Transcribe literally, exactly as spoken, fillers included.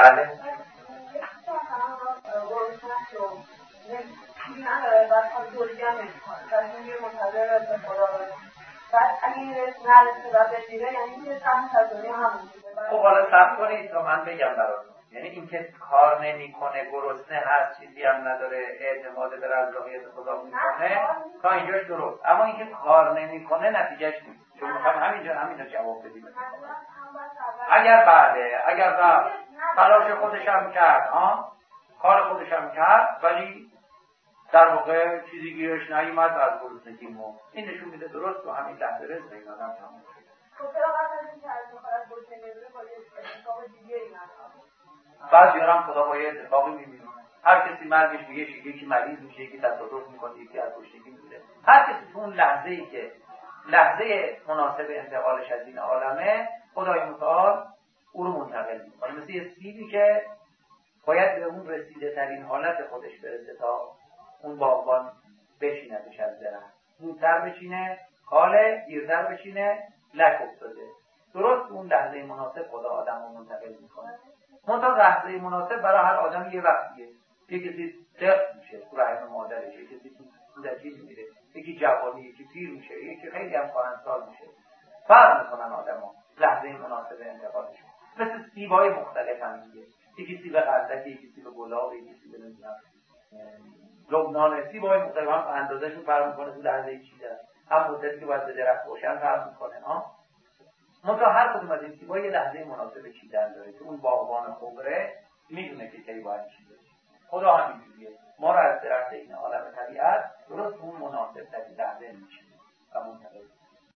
بله خب حالا صبر کنید تا من بگم براتون. یعنی اینکه کار نمیکنه، گرسنه هست، چیزی هم نداره، اعتماد به رضایت خدا میکنه، تا اینجاش درست. اما اینکه کار نمیکنه نتیجهش نیست. چون میخوایم همینجا همینجا جواب بدیم. اگر بعده، اگر رفت تلاش خودش هم کرد، ها کار خودش هم کرد، ولی در واقع چیزی گیرش نیومد و از گرسنگی مرد، این نشون میده درست و همین لحظه رزق این آدم تموم شد. خب چرا قبل از اینکه از بخار از گرسنگی بره با اتفاق دیگه این هست؟ بعضی هم خدا با یه اتفاقی میبینه. هر کسی مرگش میگه، یکی مریض میشه، یکی تصادف میکنه، یکی از گرسنگی میمیره. هر کسی تو اون لحظه‌ای که لحظه مناسب انتقالش از این عالمه، خدای متعال او رو منتقل میکنه. مثل یه سیبی که باید به اون رسیده ترین حالت خودش برسه تا اون باغبان بچیندش از درخت. زودتر بچینه حاله، دیرتر بچینه لک افتاده. درست اون لحظه مناسب خدا آدم رو منتقل میکنه. منتها لحظه مناسب برای هر آدم یه وقتیه. یه کسی طفل میشه تو رحم مادرش، یه کسی تو کودکی میمیره، یکی جوانی، یکی پیر میشه، یکی خیلی هم کهنسال میشه. فرق میکنن آدما لحظه مناسب انتقالشون. مثل سیبای مختلف هم دیگه. یکی سیب قندکی، یکی سیب گلاب، یکی سیب نمیدونم لبنان. سیبای مختلف هم اندازه‌شون فرق میکنه تو لحظه چیده. هم مدتی که باید به درخت باشن فرق میکنه ها. منتها هر کدوم از این سیبا یه لحظه مناسب چیدن داره که اون باغبان خبره میدونه که کی باید چیده. خدا همینجوریه. ما رو از درخت این عالم طبیعت درست اون مناسب ترین لحظه میچینه و منتقل